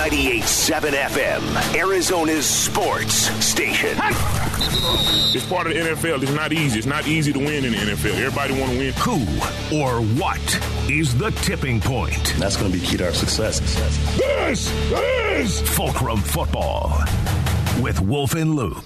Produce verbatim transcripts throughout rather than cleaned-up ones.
ninety-eight point seven F M, Arizona's sports station. It's part of the N F L. It's not easy. It's not easy to win in the N F L. Everybody want to win. Who or what is the tipping point? That's going to be key to our success. This is Fulcrum Football with Wolf and Luke.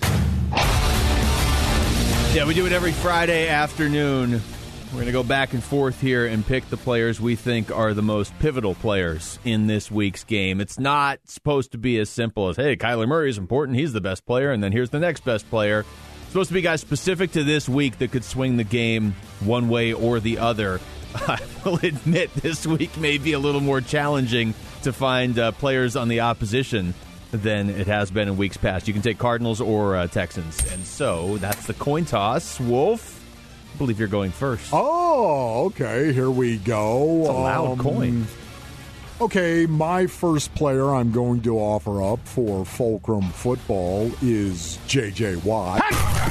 Yeah, we do it every Friday afternoon. We're going to go back and forth here and pick the players we think are the most pivotal players in this week's game. It's not supposed to be as simple as, hey, Kyler Murray is important, he's the best player, and then here's the next best player. It's supposed to be guys specific to this week that could swing the game one way or the other. I will admit this week may be a little more challenging to find uh, players on the opposition than it has been in weeks past. You can take Cardinals or uh, Texans. And so that's the coin toss. Wolf, I believe you're going first. Oh, okay. Here we go. It's a loud um, coin. Okay, my first player I'm going to offer up for Fulcrum Football is J J. Watt.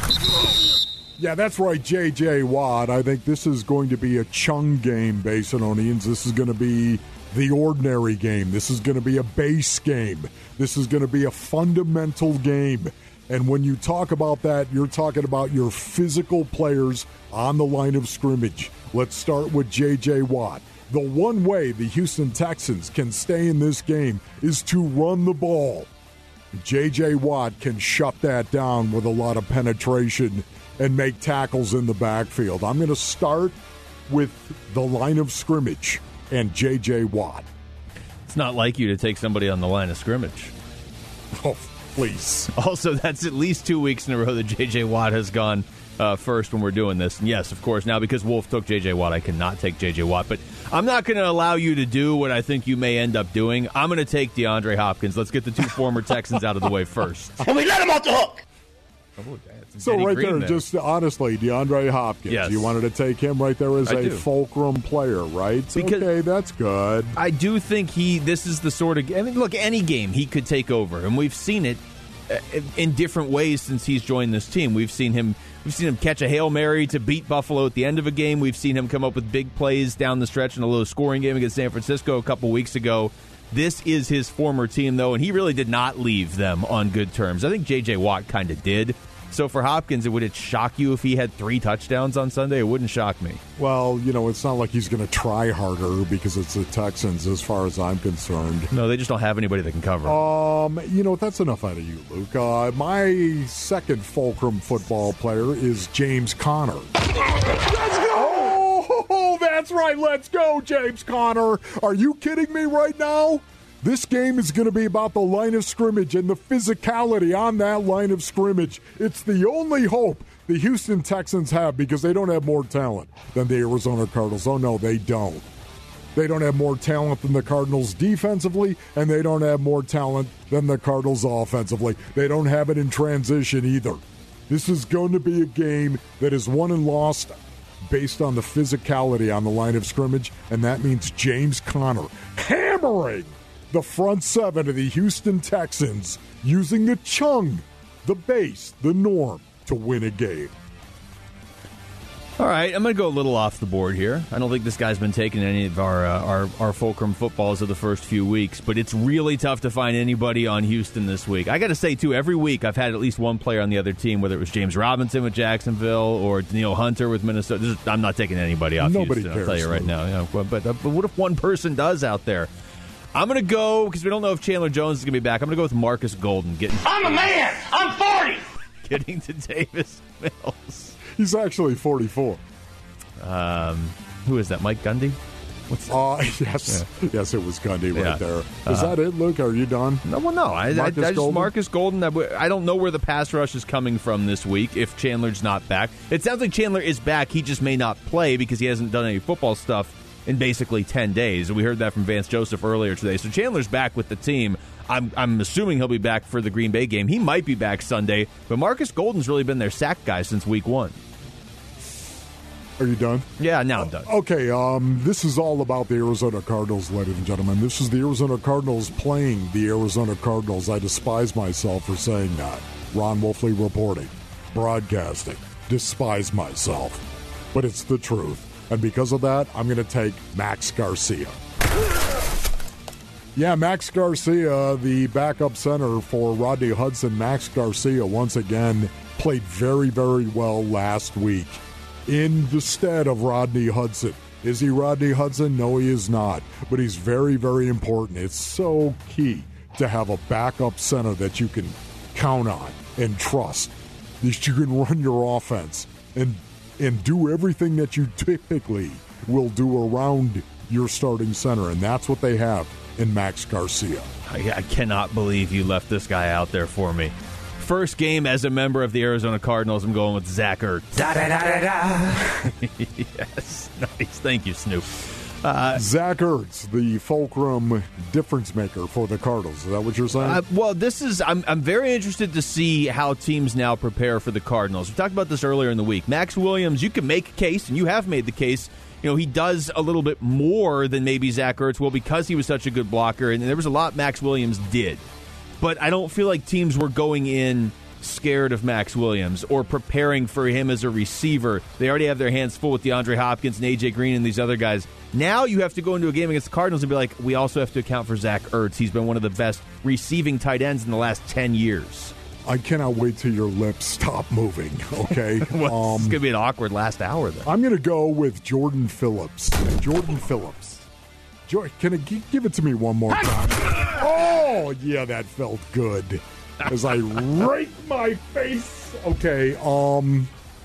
Yeah, that's right, J J. Watt. I think this is going to be a chung game, Basinonians. This is going to be the ordinary game. This is going to be a base game. This is going to be a fundamental game. And when you talk about that, you're talking about your physical players on the line of scrimmage. Let's start with J J. Watt. The one way the Houston Texans can stay in this game is to run the ball. J J. Watt can shut that down with a lot of penetration and make tackles in the backfield. I'm going to start with the line of scrimmage and J J. Watt. It's not like you to take somebody on the line of scrimmage. Oh, please. Also, that's at least two weeks in a row that J J. Watt has gone uh, first when we're doing this. And yes, of course, now because Wolf took J J. Watt, I cannot take J J. Watt. But I'm not going to allow you to do what I think you may end up doing. I'm going to take DeAndre Hopkins. Let's get the two former Texans out of the way first. And we let him off the hook. Oh, so Denny right Green there, then. just honestly, DeAndre Hopkins. Yes. You wanted to take him right there as I a do. fulcrum player, right? Because okay, that's good. I do think he. This is the sort of. I mean, look, any game he could take over, and we've seen it in different ways since he's joined this team. We've seen him. We've seen him catch a Hail Mary to beat Buffalo at the end of a game. We've seen him come up with big plays down the stretch in a low scoring game against San Francisco a couple weeks ago. This is his former team, though, and he really did not leave them on good terms. I think J J. Watt kind of did. So for Hopkins, would it shock you if he had three touchdowns on Sunday? It wouldn't shock me. Well, you know, it's not like he's going to try harder because it's the Texans as far as I'm concerned. No, they just don't have anybody that can cover. Um, you know, that's enough out of you, Luke. Uh, my second Fulcrum Football player is James Conner. Let's go! Oh, that's right. Let's go, James Conner. Are you kidding me right now? This game is going to be about the line of scrimmage and the physicality on that line of scrimmage. It's the only hope the Houston Texans have because they don't have more talent than the Arizona Cardinals. Oh, no, they don't. They don't have more talent than the Cardinals defensively, and they don't have more talent than the Cardinals offensively. They don't have it in transition either. This is going to be a game that is won and lost based on the physicality on the line of scrimmage, and that means James Conner hammering the front seven of the Houston Texans using the chung, the base, the norm to win a game. All right, I'm going to go a little off the board here. I don't think this guy's been taking any of our, uh, our our Fulcrum footballs of the first few weeks, but it's really tough to find anybody on Houston this week. I got to say, too, every week I've had at least one player on the other team, whether it was James Robinson with Jacksonville or Daniil Hunter with Minnesota. This is, I'm not taking anybody off Nobody Houston, cares, I'll tell you right Luke. now. You know, but, but, but what if one person does out there? I'm going to go, because we don't know if Chandler Jones is going to be back, I'm going to go with Marcus Golden. Getting, I'm a man. I'm forty. getting to Davis Mills. He's actually forty-four. Um, who is that, Mike Gundy? What's Uh, yes, yeah. yes, it was Gundy right Yeah. there. Is Uh, that it, Luke? Are you done? No, well, no. I, I, I Marcus just Golden? Marcus Golden. I, I don't know where the pass rush is coming from this week if Chandler's not back. It sounds like Chandler is back. He just may not play because he hasn't done any football stuff in basically ten days. We heard that from Vance Joseph earlier today. So Chandler's back with the team. I'm, I'm assuming he'll be back for the Green Bay game. He might be back Sunday, but Marcus Golden's really been their sack guy since week one. Are you done? Yeah, now I'm done. Okay, um, this is all about the Arizona Cardinals, ladies and gentlemen. This is the Arizona Cardinals playing the Arizona Cardinals. I despise myself for saying that. Ron Wolfley reporting, broadcasting, despise myself. But it's the truth. And because of that, I'm going to take Max Garcia. Yeah, Max Garcia, the backup center for Rodney Hudson. Max Garcia, once again, played very, very well last week in the stead of Rodney Hudson. Is he Rodney Hudson? No, he is not. But he's very, very important. It's so key to have a backup center that you can count on and trust, that you can run your offense and and do everything that you typically will do around your starting center. And that's what they have in Max Garcia. I, I cannot believe you left this guy out there for me. First game as a member of the Arizona Cardinals, I'm going with Zach Ertz. Da, da, da, da, da. Yes, nice. Thank you, Snoop. Uh, Zach Ertz, the fulcrum difference maker for the Cardinals. Is that what you're saying? Uh, well, this is. I'm. I'm very interested to see how teams now prepare for the Cardinals. We talked about this earlier in the week. Max Williams, you can make a case, and you have made the case. You know, he does a little bit more than maybe Zach Ertz will because he was such a good blocker, and there was a lot Max Williams did. But I don't feel like teams were going in scared of Max Williams or preparing for him as a receiver. They already have their hands full with DeAndre Hopkins and A J Green and these other guys. Now you have to go into a game against the Cardinals and be like, we also have to account for Zach Ertz. He's been one of the best receiving tight ends in the last ten years. I cannot wait till your lips stop moving, okay? Well, um, it's going to be an awkward last hour, then. I'm going to go with Jordan Phillips. Jordan Phillips. Jo- Can I g- give it to me one more time? Oh, yeah, that felt good. As I raked my face. Okay, um...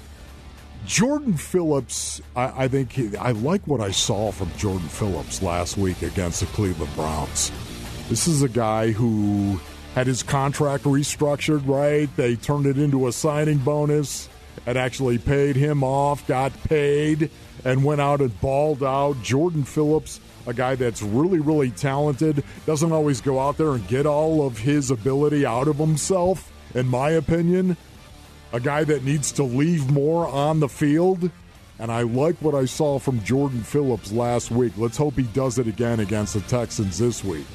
Jordan Phillips, I, I think he, I like what I saw from Jordan Phillips last week against the Cleveland Browns. This is a guy who had his contract restructured, right? They turned it into a signing bonus and actually paid him off, got paid, and went out and balled out. Jordan Phillips, a guy that's really, really talented, doesn't always go out there and get all of his ability out of himself, in my opinion. A guy that needs to leave more on the field, and I like what I saw from Jordan Phillips last week. Let's hope he does it again against the Texans this week.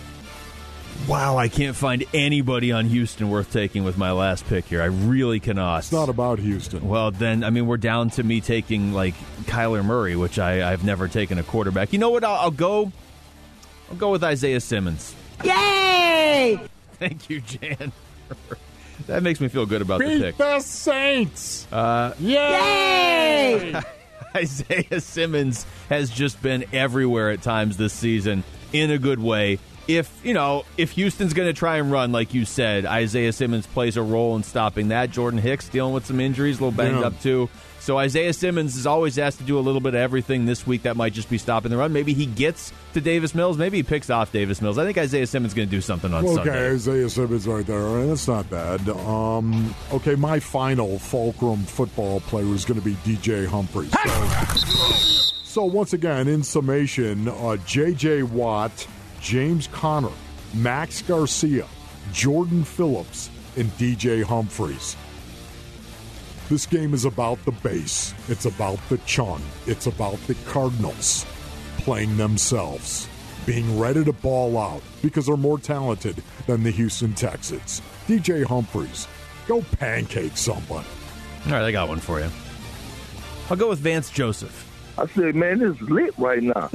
Wow, I can't find anybody on Houston worth taking with my last pick here. I really cannot. It's not about Houston. Well, then, I mean, we're down to me taking, like, Kyler Murray, which I, I've never taken a quarterback. You know what? I'll, I'll go I'll go with Isaiah Simmons. Yay! Thank you, Jan. That makes me feel good about Beat the pick. the Saints! Uh, Yay! Isaiah Simmons has just been everywhere at times this season in a good way. If, you know, if Houston's going to try and run, like you said, Isaiah Simmons plays a role in stopping that. Jordan Hicks dealing with some injuries, a little banged yeah. up too. So Isaiah Simmons is always asked to do a little bit of everything. This week that might just be stopping the run. Maybe he gets to Davis Mills. Maybe he picks off Davis Mills. I think Isaiah Simmons is going to do something on okay, Sunday. Okay, Isaiah Simmons right there. That's not bad. Um, okay, my final fulcrum football player is going to be D J Humphries. So, so once again, in summation, uh, J J Watt, James Conner, Max Garcia, Jordan Phillips, and D J Humphries. This game is about the base. It's about the chun. It's about the Cardinals playing themselves, being ready to ball out because they're more talented than the Houston Texans. D J Humphries, go pancake somebody. All right, I got one for you. I'll go with Vance Joseph. I said, man, this is lit right now.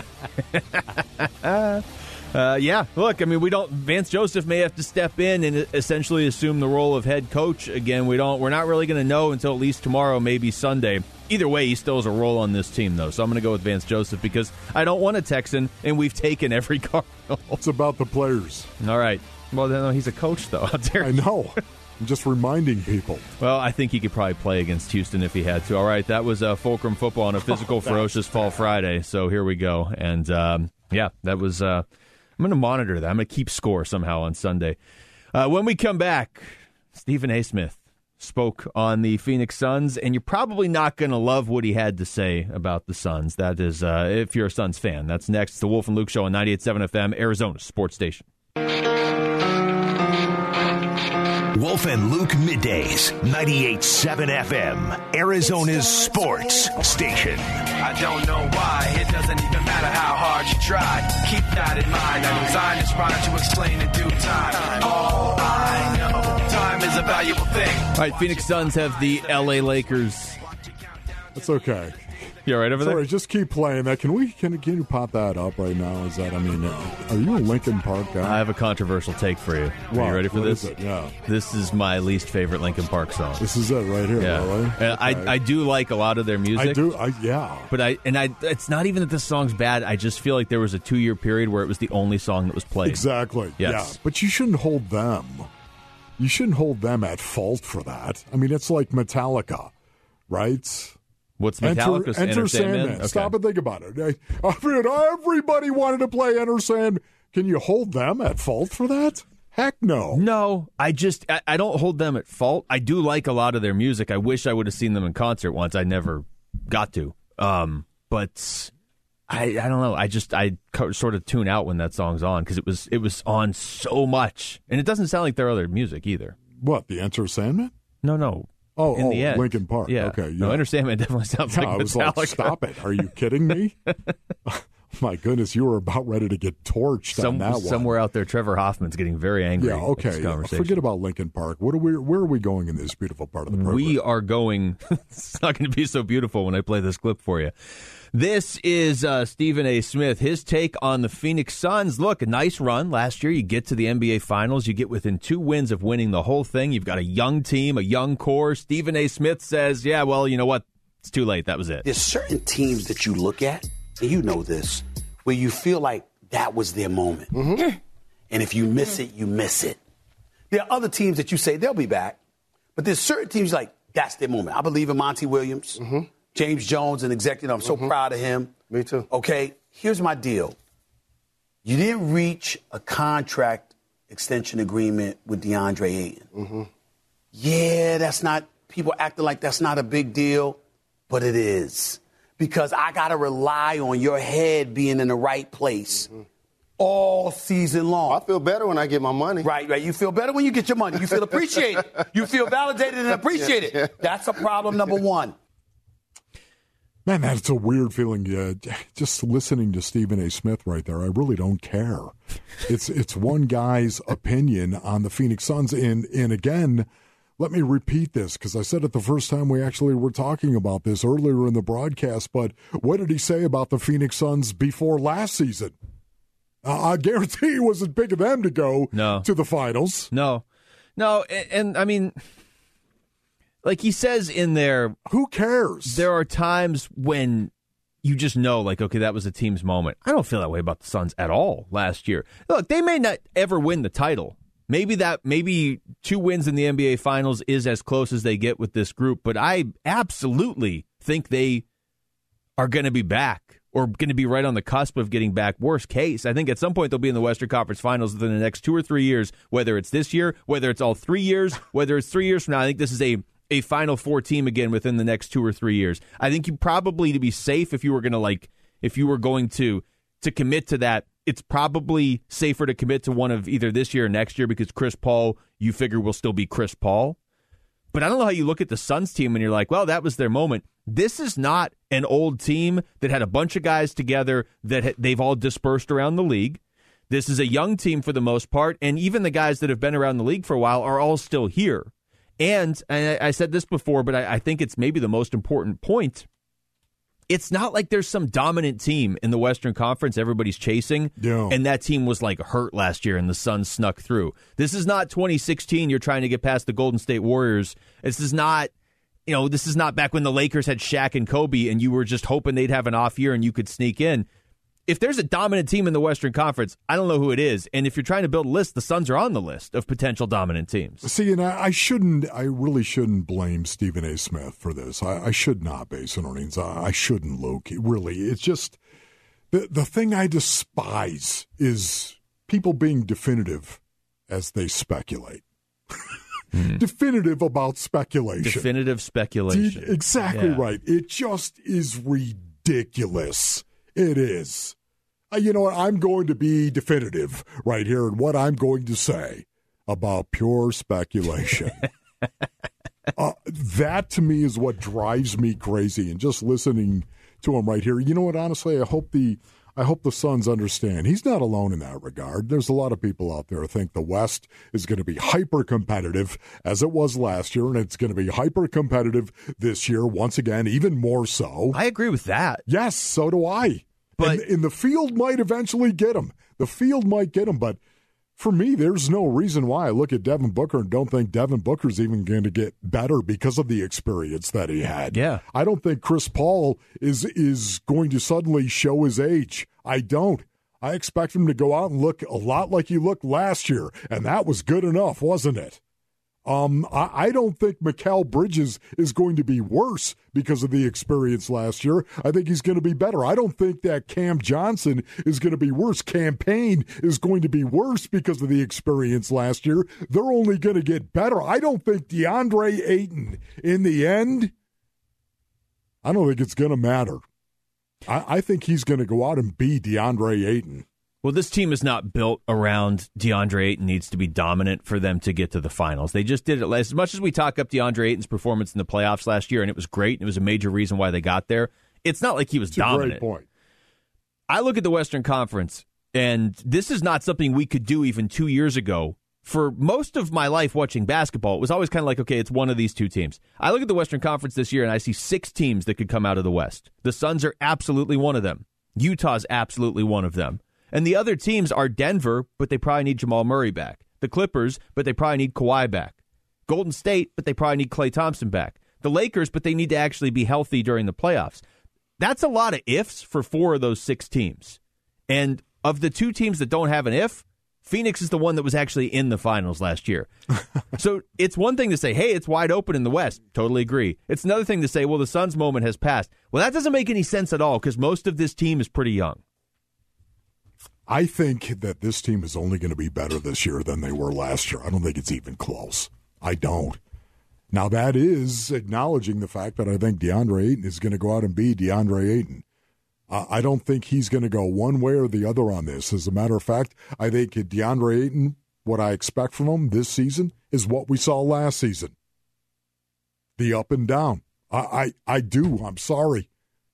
Uh, yeah, look, I mean, we don't. Vance Joseph may have to step in and essentially assume the role of head coach again. We don't. We're not really going to know until at least tomorrow, maybe Sunday. Either way, he still has a role on this team, though. So I'm going to go with Vance Joseph because I don't want a Texan, and we've taken every Cardinal. It's about the players. All right. Well, no, he's a coach, though. How dare I know. I'm just reminding people. Well, I think he could probably play against Houston if he had to. All right, that was uh, Fulcrum Football on a physical, oh, ferocious Fall Friday. So here we go. And, um, yeah, that was... Uh, I'm going to monitor that. I'm going to keep score somehow on Sunday. Uh, when we come back, Stephen A. Smith spoke on the Phoenix Suns, and you're probably not going to love what he had to say about the Suns. That is, uh, if you're a Suns fan. That's next. It's the Wolf and Luke Show on ninety-eight point seven F M, Arizona Sports Station. Wolf and Luke middays, ninety-eight point seven F M, Arizona's sports station. I don't know why, it doesn't even matter how hard you try. Keep that in mind, I designed this rhyme to explain in due time. All I know, time is a valuable thing. All right, Phoenix Suns have the L A Lakers. That's okay. You all right over Sorry, there? just keep playing that. Can we? Can, can you pop that up right now? Is that? I mean, are you a Linkin Park guy? I have a controversial take for you. Are Wow, you ready for what this? is it? Yeah. This is my least favorite Linkin Park song. This is it right here. Yeah, Really? And Okay. I I do like a lot of their music. I do. I yeah. But I and I it's not even that this song's bad. I just feel like there was a two year period where it was the only song that was played. Exactly. Yes. Yeah. But you shouldn't hold them. You shouldn't hold them at fault for that. I mean, it's like Metallica, right? What's Metallica's Enter, Enter Sandman? Sandman? Okay. Stop and think about it. I, I mean, everybody wanted to play Enter Sandman. Can you hold them at fault for that? Heck no. No, I just I, I don't hold them at fault. I do like a lot of their music. I wish I would have seen them in concert once. I never got to. Um, but I I don't know. I just I co- sort of tune out when that song's on because it was it was on so much, and it doesn't sound like their other music either. What, the Enter Sandman? No, no. Oh, in oh the end. Linkin Park. Yeah. Okay. Yeah. No, Enter Sandman definitely sounds Yeah, like I was Metallica. like, stop it. Are you kidding me? My goodness, you were about ready to get torched Some, on that one. Somewhere out there, Trevor Hoffman's getting very angry. Yeah, At this okay. conversation. Forget about Linkin Park. What are we? Where are we going in this beautiful part of the program? We are going. It's not going to be so beautiful when I play this clip for you. This is uh, Stephen A. Smith. His take on the Phoenix Suns. Look, a nice run last year. You get to the N B A Finals. You get within two wins of winning the whole thing. You've got a young team, a young core. Stephen A. Smith says, yeah, well, you know what? It's too late. That was it. There's certain teams that you look at, and you know this, where you feel like that was their moment. Mm-hmm. And if you miss it, you miss it. There are other teams that you say they'll be back, but there's certain teams like that's their moment. I believe in Monty Williams. Mm-hmm. James Jones, an executive. I'm so Mm-hmm. proud of him. Me too. Okay, here's my deal. You didn't reach a contract extension agreement with DeAndre Ayton. Mm-hmm. Yeah, that's not, people acting like that's not a big deal, but it is. Because I got to rely on your head being in the right place mm-hmm. all season long. I feel better when I get my money. Right, right. You feel better when you get your money. You feel appreciated. You feel validated and appreciated. Yeah, yeah. That's a problem number one. Man, that's a weird feeling. Uh, just listening to Stephen A. Smith right there, I really don't care. It's it's one guy's opinion on the Phoenix Suns. And, and again, let me repeat this, because I said it the first time we actually were talking about this earlier in the broadcast, but what did he say about the Phoenix Suns before last season? Uh, I guarantee it wasn't big of them to go no. to the finals. No. No, and, and I mean... Like he says in there, who cares? There are times when you just know, like, okay, that was a team's moment. I don't feel that way about the Suns at all last year. Look, they may not ever win the title. Maybe that, maybe two wins in the N B A Finals is as close as they get with this group, but I absolutely think they are going to be back or going to be right on the cusp of getting back. Worst case, I think at some point they'll be in the Western Conference Finals within the next two or three years, whether it's this year, whether it's all three years, whether it's three years from now. I think this is a a Final Four team again within the next two or three years. I think you probably, to be safe, if you were going to like, if you were going to to commit to that, it's probably safer to commit to one of either this year or next year because Chris Paul, you figure, will still be Chris Paul. But I don't know how you look at the Suns team and you're like, well, that was their moment. This is not an old team that had a bunch of guys together that they've all dispersed around the league. This is a young team for the most part, and even the guys that have been around the league for a while are all still here. And, and I said this before, but I, I think it's maybe the most important point. It's not like there's some dominant team in the Western Conference everybody's chasing, yeah. and that team was like hurt last year and the Suns snuck through. This is not twenty sixteen, you're trying to get past the Golden State Warriors. This is not, you know, this is not back when the Lakers had Shaq and Kobe and you were just hoping they'd have an off year and you could sneak in. If there's a dominant team in the Western Conference, I don't know who it is. And if you're trying to build a list, the Suns are on the list of potential dominant teams. See, and I, I shouldn't, I really shouldn't blame Stephen A. Smith for this. I, I should not, Basin Earnings. I, I shouldn't, Luke. Really, it's just the the thing I despise is people being definitive as they speculate. Mm. Definitive about speculation. Definitive speculation. De- exactly yeah. right. It just is ridiculous. It is. Uh, you know what? I'm going to be definitive right here in what I'm going to say about pure speculation. uh, that, to me, is what drives me crazy. And just listening to him right here, you know what? Honestly, I hope the I hope the Suns understand he's not alone in that regard. There's a lot of people out there who think the West is going to be hyper-competitive as it was last year, and it's going to be hyper-competitive this year once again, even more so. I agree with that. Yes, so do I. But and, and the field might eventually get him. The field might get him, but for me, there's no reason why I look at Devin Booker and don't think Devin Booker's even going to get better because of the experience that he had. Yeah. I don't think Chris Paul is is going to suddenly show his age. I don't. I expect him to go out and look a lot like he looked last year, and that was good enough, wasn't it? Um, I, I don't think Mikal Bridges is going to be worse because of the experience last year. I think he's going to be better. I don't think that Cam Johnson is going to be worse. Cam Payne is going to be worse because of the experience last year. They're only going to get better. I don't think DeAndre Ayton, in the end, I don't think it's going to matter. I, I think he's going to go out and be DeAndre Ayton. Well, this team is not built around DeAndre Ayton needs to be dominant for them to get to the finals. They just did it. As much as we talk up DeAndre Ayton's performance in the playoffs last year, and it was great, and it was a major reason why they got there, it's not like he was That's dominant. A great point. I look at the Western Conference, and this is not something we could do even two years ago. For most of my life watching basketball, it was always kind of like, okay, it's one of these two teams. I look at the Western Conference this year, and I see six teams that could come out of the West. The Suns are absolutely one of them. Utah's absolutely one of them. And the other teams are Denver, but they probably need Jamal Murray back. The Clippers, but they probably need Kawhi back. Golden State, but they probably need Klay Thompson back. The Lakers, but they need to actually be healthy during the playoffs. That's a lot of ifs for four of those six teams. And of the two teams that don't have an if, Phoenix is the one that was actually in the finals last year. So it's one thing to say, hey, it's wide open in the West. Totally agree. It's another thing to say, well, the Suns' moment has passed. Well, that doesn't make any sense at all because most of this team is pretty young. I think that this team is only going to be better this year than they were last year. I don't think it's even close. I don't. Now, that is acknowledging the fact that I think DeAndre Ayton is going to go out and be DeAndre Ayton. Uh, I don't think he's going to go one way or the other on this. As a matter of fact, I think DeAndre Ayton, what I expect from him this season is what we saw last season. The up and down. I, I, I do. I'm sorry.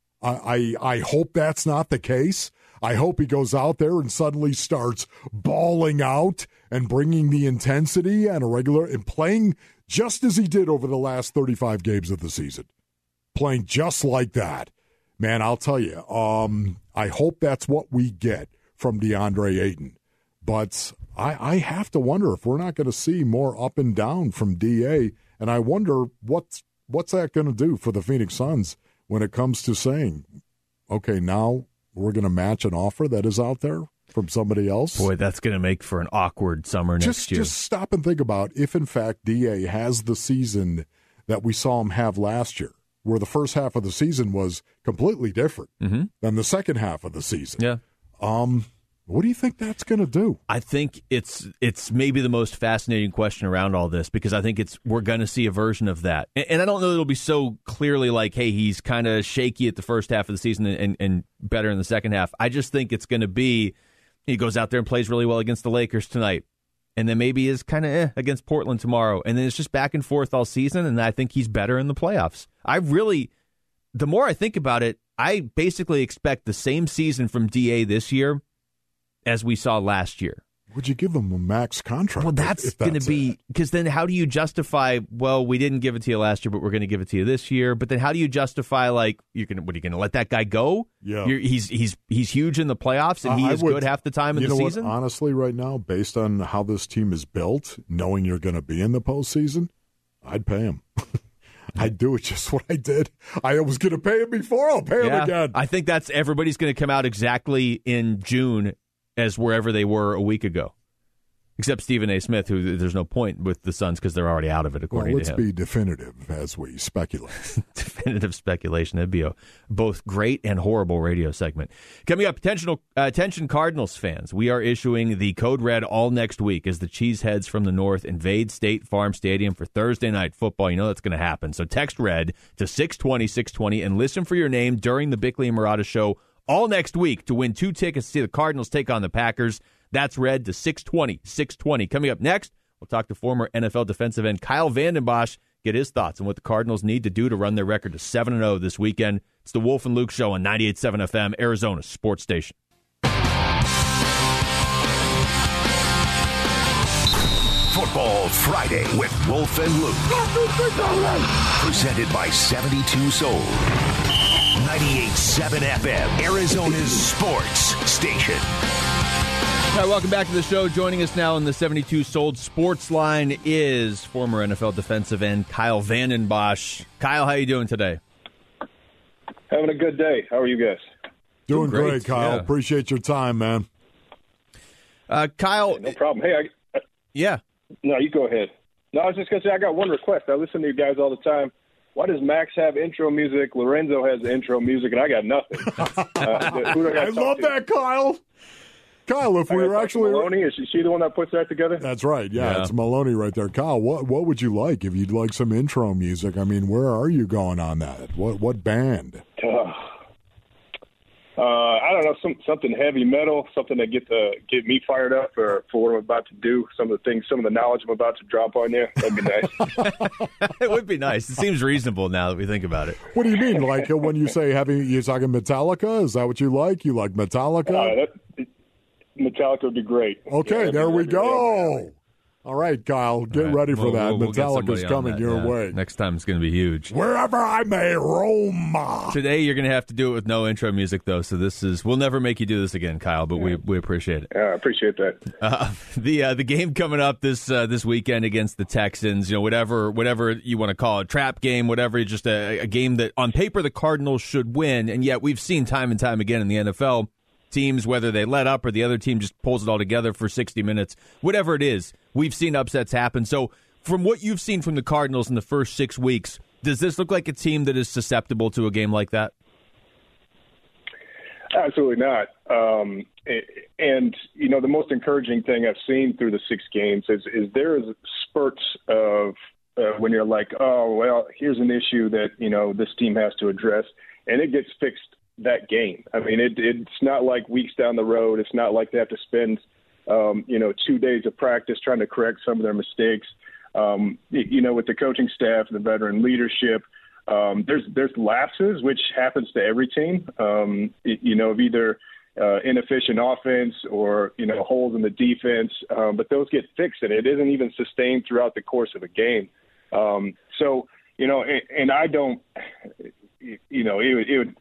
I, I, I hope that's not the case. I hope he goes out there and suddenly starts balling out and bringing the intensity and a regular and playing just as he did over the last thirty-five games of the season. Playing just like that. Man, I'll tell you, um, I hope that's what we get from DeAndre Ayton. But I, I have to wonder if we're not going to see more up and down from D A, and I wonder what's, what's that going to do for the Phoenix Suns when it comes to saying, okay, now we're going to match an offer that is out there from somebody else. Boy, that's going to make for an awkward summer next just, year. Just stop and think about if, in fact, D A has the season that we saw him have last year, where the first half of the season was completely different mm-hmm. than the second half of the season. Yeah. Um, what do you think that's going to do? I think it's it's maybe the most fascinating question around all this because I think it's we're going to see a version of that. And, and I don't know that it'll be so clearly like, hey, he's kind of shaky at the first half of the season and, and better in the second half. I just think it's going to be he goes out there and plays really well against the Lakers tonight. And then maybe is kind of eh, against Portland tomorrow. And then it's just back and forth all season. And I think he's better in the playoffs. I really, the more I think about it, I basically expect the same season from D A this year as we saw last year. Would you give him a max contract? Well, that's, that's going to be, because then how do you justify, well, we didn't give it to you last year, but we're going to give it to you this year. But then how do you justify, like, you're gonna, what, are you going to let that guy go? Yeah. You're, he's he's he's huge in the playoffs, and he I is would, good half the time in you the know season? What, honestly, right now, based on how this team is built, knowing you're going to be in the postseason, I'd pay him. I'd do it just what I did. I was going to pay him before. I'll pay him yeah, again. I think that's everybody's going to come out exactly in June as wherever they were a week ago. Except Stephen A. Smith, who there's no point with the Suns because they're already out of it, according well, let's to him. Let's be definitive as we speculate. Definitive speculation. That'd be a both great and horrible radio segment. Coming up, attention, uh, attention Cardinals fans. We are issuing the Code Red all next week as the Cheeseheads from the North invade State Farm Stadium for Thursday Night Football. You know that's going to happen. So text RED to six twenty, six twenty and listen for your name during the Bickley and Murata show all next week to win two tickets to see the Cardinals take on the Packers. That's RED to six twenty, six twenty. Coming up next, we'll talk to former N F L defensive end Kyle Vanden Bosch, get his thoughts on what the Cardinals need to do to run their record to seven and oh this weekend. It's the Wolf and Luke Show on ninety-eight point seven F M, Arizona's sports station. Football Friday with Wolf and Luke. Presented by seventy-two Sold. ninety-eight point seven F M, Arizona's sports station. All right, welcome back to the show. Joining us now on the seventy-two Sold Sports Line is former N F L defensive end Kyle Vanden Bosch. Kyle, how you doing today? Having a good day. How are you guys? Doing, Doing great, great, Kyle. Yeah. Appreciate your time, man. Uh, Kyle. Hey, no problem. Hey, I, I, yeah. No, you go ahead. No, I was just going to say, I got one request. I listen to you guys all the time. Why does Max have intro music? Lorenzo has intro music, and I got nothing. uh, who do I I love to? that, Kyle. Kyle, if I we were talk to actually Maloney, is she the one that puts that together? That's right. Yeah, Yeah. it's Maloney right there. Kyle, what what would you like if you'd like some intro music? I mean, where are you going on that? What what band? Uh, uh, I don't know, some something heavy metal, something that get the get me fired up for, for what I'm about to do. Some of the things, some of the knowledge I'm about to drop on you. That'd be nice. It would be nice. It seems reasonable now that we think about it. What do you mean? Like uh, when you say heavy, you're talking Metallica? Is that what you like? You like Metallica? Uh, that, Metallica would be great. Okay, yeah, there we that'd be really go. All right, Kyle, get Right. ready for We'll- that. we'll- we'll get Metallica's somebody on coming that, your yeah. way. Next time it's going to be huge. Wherever I may roam. Today you're going to have to do it with no intro music, though. So this is we'll never make you do this again, Kyle. But we we appreciate it. Yeah, I appreciate that. Uh, the uh, the game coming up this uh, this weekend against the Texans, you know, whatever whatever you want to call it, trap game, whatever, just a, a game that on paper the Cardinals should win, and yet we've seen time and time again in the N F L teams, whether they let up or the other team just pulls it all together for sixty minutes, whatever it is, we've seen upsets happen. So from what you've seen from the Cardinals in the first six weeks, does this look like a team that is susceptible to a game like that? Absolutely not. Um, and, you know, the most encouraging thing I've seen through the six games is, is there is spurts of uh, when you're like, oh, well, here's an issue that, you know, this team has to address, and it gets fixed that game. I mean, it, it's not like weeks down the road. It's not like they have to spend, um, you know, two days of practice trying to correct some of their mistakes. Um, you know, with the coaching staff, the veteran leadership, um, there's there's lapses, which happens to every team, um, you know, of either uh, inefficient offense or, you know, holes in the defense. Um, but those get fixed, and it isn't even sustained throughout the course of a game. Um, so, you know, and, and I don't, you know, it would, it would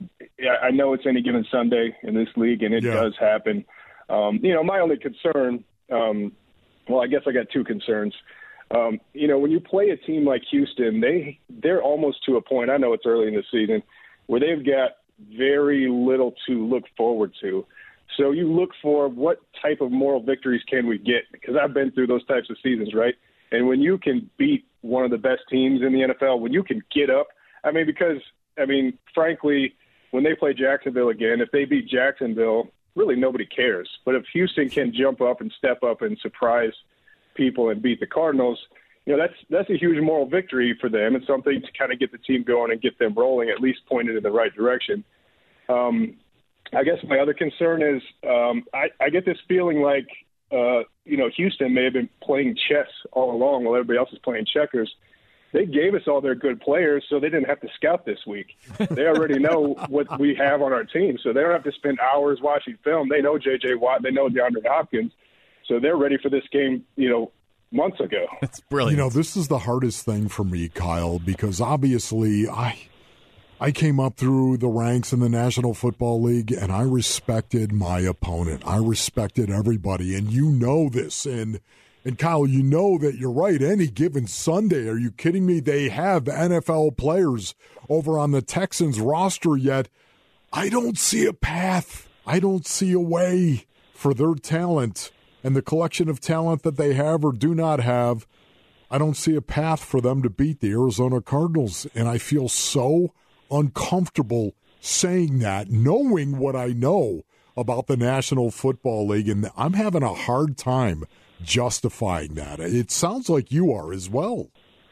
I know it's any given Sunday in this league, and it Yeah. does happen. Um, you know, my only concern, um, well, I guess I got two concerns. Um, you know, when you play a team like Houston, they, they're almost to a point, I know it's early in the season, where they've got very little to look forward to. So you look for what type of moral victories can we get, because I've been through those types of seasons, right? And when you can beat one of the best teams in the N F L, when you can get up, I mean, because, I mean, frankly, when they play Jacksonville again, if they beat Jacksonville, really nobody cares. But if Houston can jump up and step up and surprise people and beat the Cardinals, you know, that's that's a huge moral victory for them and something to kind of get the team going and get them rolling, at least pointed in the right direction. Um, I guess my other concern is um, I, I get this feeling like, uh, you know, Houston may have been playing chess all along while everybody else is playing checkers. They gave us all their good players, so they didn't have to scout this week. They already know what we have on our team, so they don't have to spend hours watching film. They know J J. Watt. They know DeAndre Hopkins. So they're ready for this game, you know, months ago. That's brilliant. You know, this is the hardest thing for me, Kyle, because obviously I I came up through the ranks in the National Football League, and I respected my opponent. I respected everybody, and you know this. And, and Kyle, you know that you're right. Any given Sunday, are you kidding me? They have N F L players over on the Texans roster, yet I don't see a path. I don't see a way for their talent and the collection of talent that they have or do not have. I don't see a path for them to beat the Arizona Cardinals, and I feel so uncomfortable saying that, knowing what I know about the National Football League, and I'm having a hard time justifying that. It sounds like you are as well.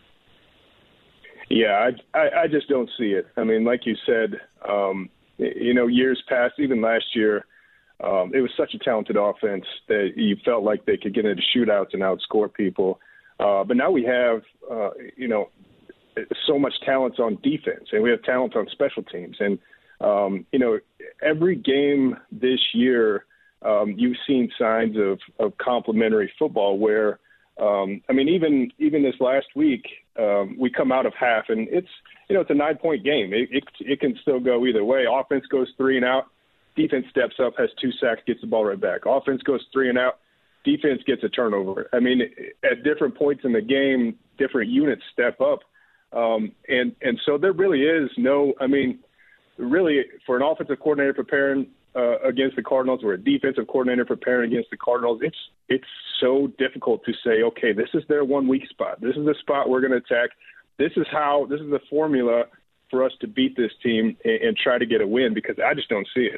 Yeah, I, I, I just don't see it. I mean, like you said, um, you know, years past, even last year, um, it was such a talented offense that you felt like they could get into shootouts and outscore people. Uh, but now we have, uh, you know, so much talent on defense, and we have talent on special teams. And, um, you know, every game this year, um, you've seen signs of, of complementary football where Um, I mean, even even this last week, um, we come out of half, and it's you know it's a nine point game. It, it it can still go either way. Offense goes three and out, defense steps up, has two sacks, gets the ball right back. Offense goes three and out, defense gets a turnover. I mean, at different points in the game, different units step up, um, and and so there really is no. I mean, really for an offensive coordinator preparing uh, against the Cardinals, or a defensive coordinator preparing against the Cardinals, it's it's so difficult to say, okay, this is their one weak spot. This is the spot we're going to attack. This is how. This is the formula for us to beat this team and, and try to get a win, because I just don't see it.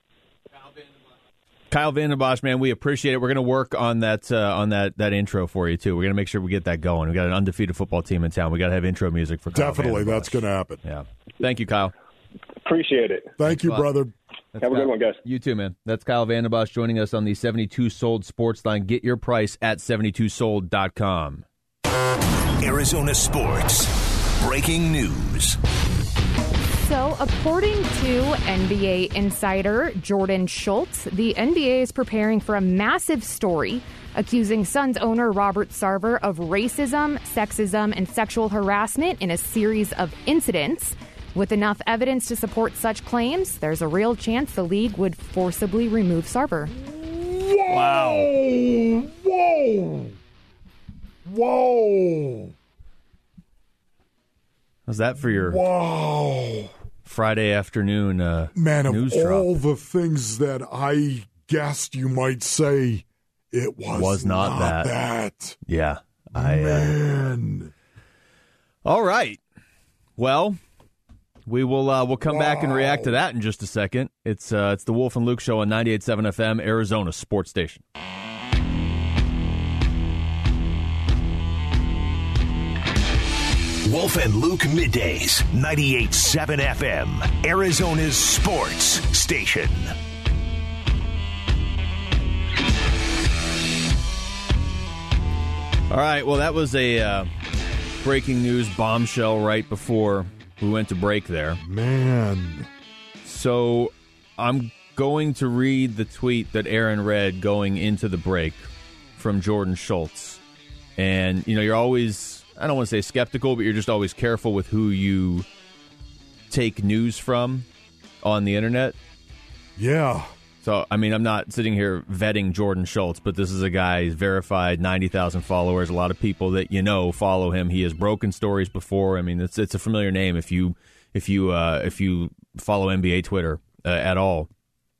Kyle Vanden Bosch, man, we appreciate it. We're going to work on that uh, on that that intro for you too. We're going to make sure we get that going. We got an undefeated football team in town. We got to have intro music for Kyle Definitely, Vanden Bosch. that's going to happen. Yeah. Thank you, Kyle. Appreciate it. Thank you, brother. That's Have a Kyle. good one, guys. You too, man. That's Kyle Vanden Bosch joining us on the seventy-two Sold Sports Line. Get your price at seventy-two sold dot com. Arizona Sports. Breaking news. So, according to N B A insider Jordan Schultz, the N B A is preparing for a massive story accusing Suns owner Robert Sarver of racism, sexism, and sexual harassment in a series of incidents. With enough evidence to support such claims, there's a real chance the league would forcibly remove Sarver. Wow! Whoa! Whoa! How's that for your wow Friday afternoon uh, Man, of news all drop? the things that I guessed you might say, it was, Was not that. that. Yeah. I, Man. Uh... All right. Well, we will uh, we'll come wow. back and react to that in just a second. It's uh, it's the Wolf and Luke Show on ninety-eight point seven F M, Arizona Sports Station. Wolf and Luke Middays, ninety-eight point seven F M, Arizona's sports station. All right, well, that was a uh, breaking news bombshell right before we went to break there. Man. So I'm going to read the tweet that Aaron read going into the break from Jordan Schultz. And, you know, you're always, I don't want to say skeptical, but you're just always careful with who you take news from on the internet. Yeah. So, I mean, I'm not sitting here vetting Jordan Schultz, but this is a guy, he's verified, ninety thousand followers. A lot of people that you know follow him. He has broken stories before. I mean, it's it's a familiar name if you if you uh, if you follow N B A Twitter uh, at all.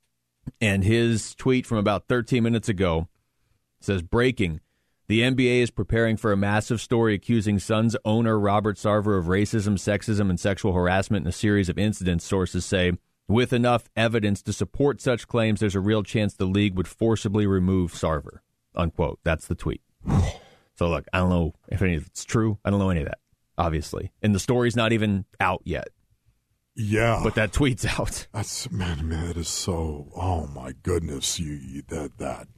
And his tweet from about thirteen minutes ago says, breaking, the N B A is preparing for a massive story accusing Suns owner Robert Sarver of racism, sexism, and sexual harassment in a series of incidents, sources say. With enough evidence to support such claims, there's a real chance the league would forcibly remove Sarver, unquote. That's the tweet. So, look, I don't know if any of it's true. I don't know any of that, obviously. And the story's not even out yet. Yeah. But that tweet's out. That's, man, man, that is so, oh, my goodness, you, you that, that,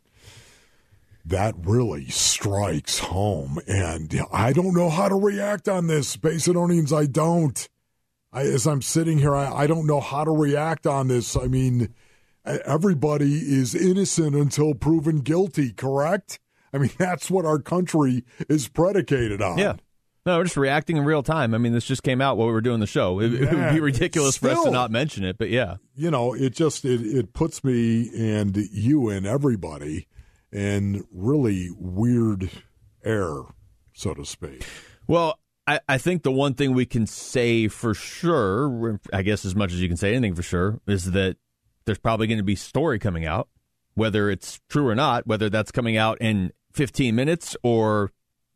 that really strikes home. And I don't know how to react on this. Basedonians, I don't. I, as I'm sitting here, I, I don't know how to react on this. I mean, everybody is innocent until proven guilty, correct? I mean, that's what our country is predicated on. Yeah. No, we're just reacting in real time. I mean, this just came out while we were doing the show. It, yeah, it would be ridiculous still, for us to not mention it, but yeah. You know, it just, it, it puts me and you and everybody in really weird air, so to speak. Well, I, I think the one thing we can say for sure, I guess as much as you can say anything for sure, is that there's probably going to be a story coming out, whether it's true or not, whether that's coming out in fifteen minutes or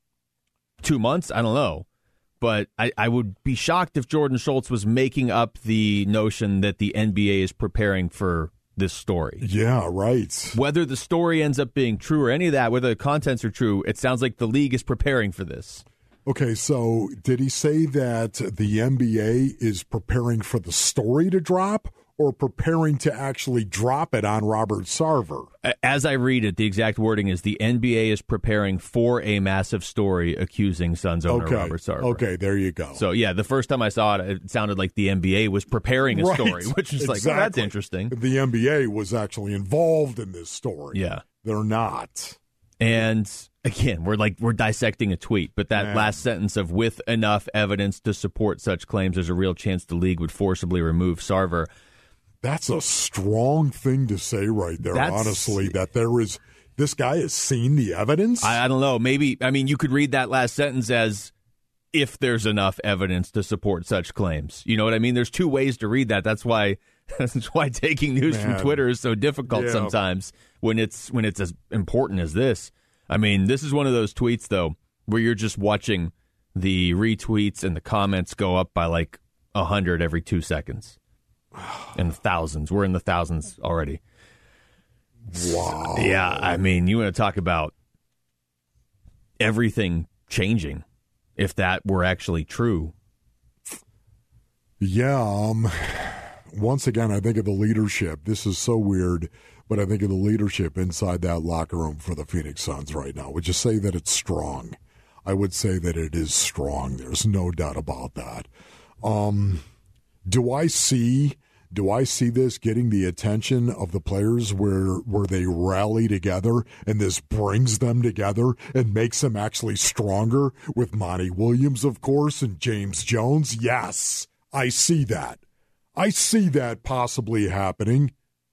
two months, I don't know. But I, I would be shocked if Jordan Schultz was making up the notion that the N B A is preparing for this story. Yeah, right. Whether the story ends up being true or any of that, whether the contents are true, it sounds like the league is preparing for this. Okay, so did he say that the N B A is preparing for the story to drop or preparing to actually drop it on Robert Sarver? As I read it, the exact wording is the N B A is preparing for a massive story accusing Suns owner okay. Robert Sarver. Okay, there you go. So, yeah, the first time I saw it, it sounded like the N B A was preparing a right. story, which is exactly. like, well, that's interesting. The N B A was actually involved in this story. Yeah. They're not. And again, we're like we're dissecting a tweet, but that Man. last sentence of with enough evidence to support such claims, there's a real chance the league would forcibly remove Sarver. That's a strong thing to say right there, That's, honestly, that there is this guy has seen the evidence. I, I don't know. Maybe, I mean, you could read that last sentence as if there's enough evidence to support such claims. You know what I mean? There's two ways to read that. That's why that's why taking news Man. from Twitter is so difficult Yeah. sometimes when it's when it's as important as this. I mean, this is one of those tweets, though, where you're just watching the retweets and the comments go up by like one hundred every two seconds. In the thousands. We're in the thousands already. Wow. Yeah, I mean, you want to talk about everything changing if that were actually true. Yeah, um, once again, I think of the leadership. This is so weird, but I think of the leadership inside that locker room for the Phoenix Suns right now. Would you say that it's strong? I would say that it is strong. There's no doubt about that. Um, do I see... Do I see this getting the attention of the players where where they rally together and this brings them together and makes them actually stronger with Monty Williams, of course, and James Jones? Yes, I see that. I see that possibly happening.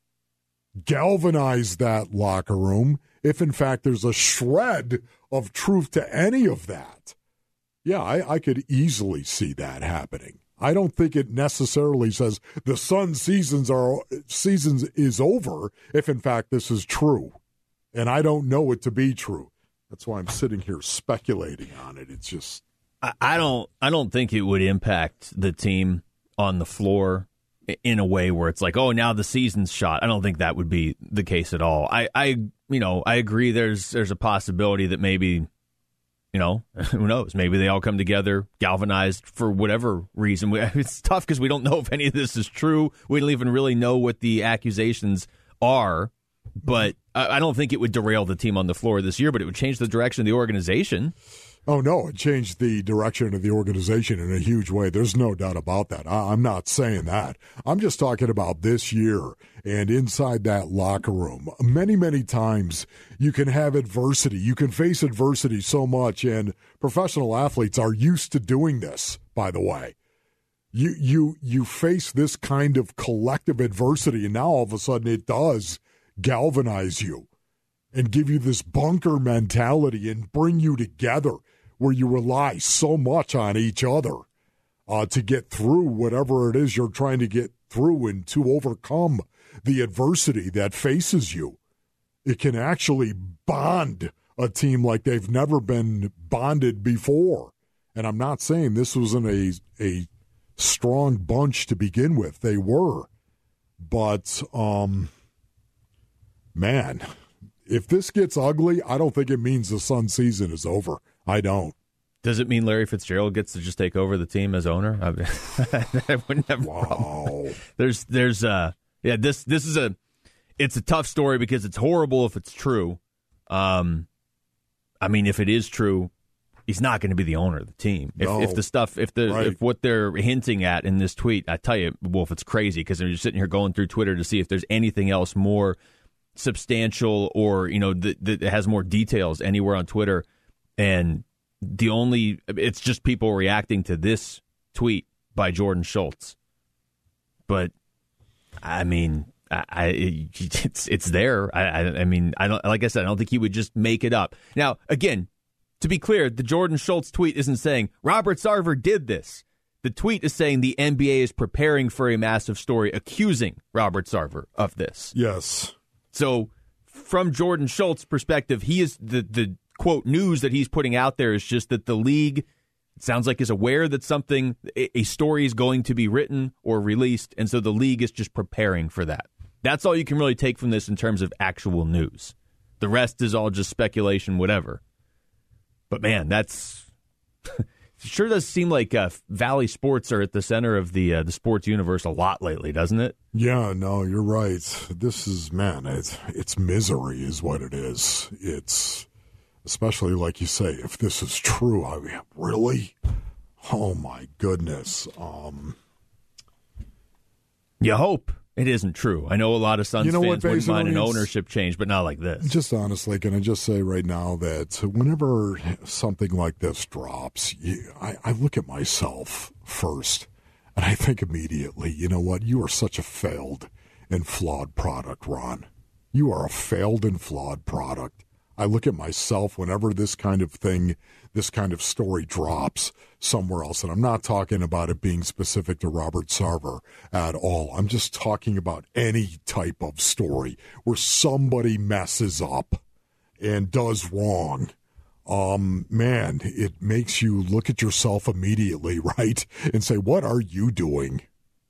Galvanize that locker room if, in fact, there's a shred of truth to any of that. Yeah, I, I could easily see that happening. I don't think it necessarily says the Suns' seasons are seasons is over if, in fact, this is true. And I don't know it to be true. That's why I'm sitting here speculating on it. It's just I, I don't I don't think it would impact the team on the floor in a way where it's like, oh, now the season's shot. I don't think that would be the case at all. I, I you know, I agree there's there's a possibility that maybe, you know, who knows? Maybe they all come together, galvanized for whatever reason. It's tough because we don't know if any of this is true. We don't even really know what the accusations are. But I don't think it would derail the team on the floor this year, but it would change the direction of the organization. Oh, no, it changed the direction of the organization in a huge way. There's no doubt about that. I, I'm not saying that. I'm just talking about this year and inside that locker room. Many, many times you can have adversity. You can face adversity so much, and professional athletes are used to doing this, by the way. You, you, you face this kind of collective adversity, and now all of a sudden it does galvanize you and give you this bunker mentality and bring you together where you rely so much on each other uh, to get through whatever it is you're trying to get through and to overcome the adversity that faces you. It can actually bond a team like they've never been bonded before. And I'm not saying this wasn't a, a strong bunch to begin with. They were. But, um, man, if this gets ugly, I don't think it means the Sun season is over. I don't. Does it mean Larry Fitzgerald gets to just take over the team as owner? I, mean, I wouldn't have a problem. There's, there's, uh, yeah, this, this is a, it's a tough story because it's horrible if it's true. Um, I mean, if it is true, he's not going to be the owner of the team. If, No. if the stuff, if the, Right. if what they're hinting at in this tweet, I tell you, Wolf, it's crazy because I'm just sitting here going through Twitter to see if there's anything else more substantial or, you know, that, that has more details anywhere on Twitter. And the only, it's just people reacting to this tweet by Jordan Schultz. But, I mean, I, I it's it's there. I, I I mean, I don't, like I said, I don't think he would just make it up. Now, again, to be clear, the Jordan Schultz tweet isn't saying Robert Sarver did this. The tweet is saying the N B A is preparing for a massive story accusing Robert Sarver of this. Yes. So, from Jordan Schultz's perspective, he is the the quote news that he's putting out there is just that the league, it sounds like, is aware that something, a, a story is going to be written or released, and so the league is just preparing for that. That's all you can really take from this in terms of actual news. The rest is all just speculation, whatever. But man, that's it sure does seem like uh, Valley Sports are at the center of the uh, the sports universe a lot lately, doesn't it? Yeah, no, you're right. This is, man, it's, it's misery is what it is. It's, especially like you say, if this is true, I mean, really? Oh, my goodness. Um, You hope. It isn't true. I know a lot of Suns you know fans what, wouldn't mind an Basinonians? ownership change, but not like this. Just honestly, can I just say right now that whenever something like this drops, you, I, I look at myself first, and I think immediately, you know what? You are such a failed and flawed product, Ron. You are a failed and flawed product. I look at myself whenever this kind of thing, this kind of story drops somewhere else. And I'm not talking about it being specific to Robert Sarver at all. I'm just talking about any type of story where somebody messes up and does wrong. Um, man, it makes you look at yourself immediately, right? And say, what are you doing?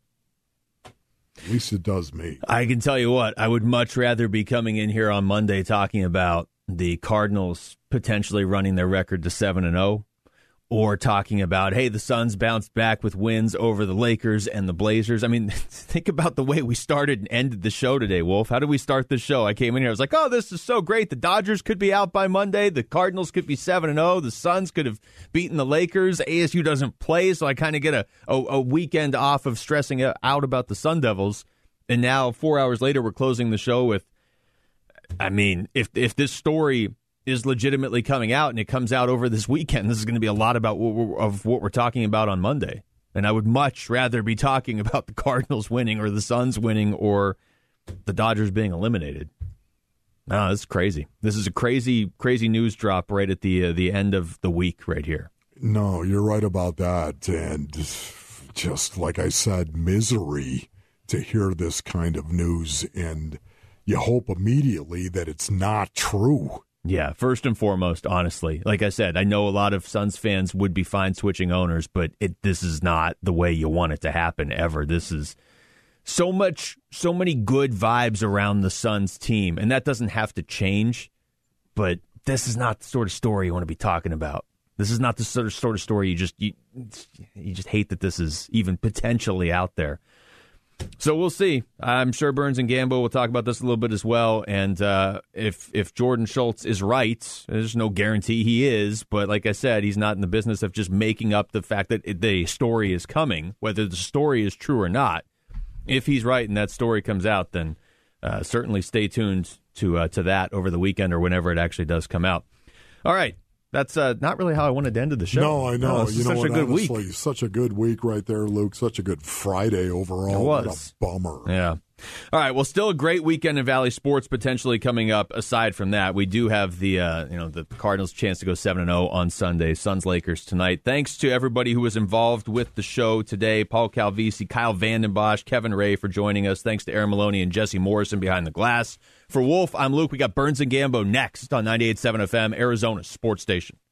At least it does me. I can tell you what, I would much rather be coming in here on Monday talking about the Cardinals potentially running their record to seven and oh, or talking about, hey, the Suns bounced back with wins over the Lakers and the Blazers. I mean, think about the way we started and ended the show today, Wolf. How did we start the show? I came in here, I was like, oh, this is so great. The Dodgers could be out by Monday. The Cardinals could be seven and oh. The Suns could have beaten the Lakers. A S U doesn't play, so I kind of get a, a, a weekend off of stressing out about the Sun Devils. And now, four hours later, we're closing the show with, I mean, if if this story is legitimately coming out and it comes out over this weekend, this is going to be a lot about what we're, of what we're talking about on Monday. And I would much rather be talking about the Cardinals winning or the Suns winning or the Dodgers being eliminated. No, this is crazy. This is a crazy, crazy news drop right at the uh, the end of the week right here. No, you're right about that. And just like I said, misery to hear this kind of news, and you hope immediately that it's not true. Yeah, first and foremost, honestly. Like I said, I know a lot of Suns fans would be fine switching owners, but it, this is not the way you want it to happen ever. This is so much, so many good vibes around the Suns team, and that doesn't have to change, but this is not the sort of story you want to be talking about. This is not the sort of, sort of story you just you, you just hate that this is even potentially out there. So we'll see. I'm sure Burns and Gambo will talk about this a little bit as well. And uh, if if Jordan Schultz is right, there's no guarantee he is. But like I said, he's not in the business of just making up the fact that it, the story is coming, whether the story is true or not. If he's right and that story comes out, then uh, certainly stay tuned to uh, to that over the weekend or whenever it actually does come out. All right. That's uh, not really how I wanted to end the show. No, I know. No, this you is know such what, a good honestly, week. Such a good week right there, Luke. Such a good Friday overall. It was. What a bummer. Yeah. All right. Well, still a great weekend in Valley sports potentially coming up. Aside from that, we do have the uh, you know the Cardinals' chance to go seven and oh on Sunday. Suns Lakers tonight. Thanks to everybody who was involved with the show today. Paul Calvisi, Kyle Vandenbosch, Kevin Ray for joining us. Thanks to Aaron Maloney and Jesse Morrison behind the glass. For Wolf, I'm Luke. We got Burns and Gambo next on ninety-eight point seven F M, Arizona's sports station.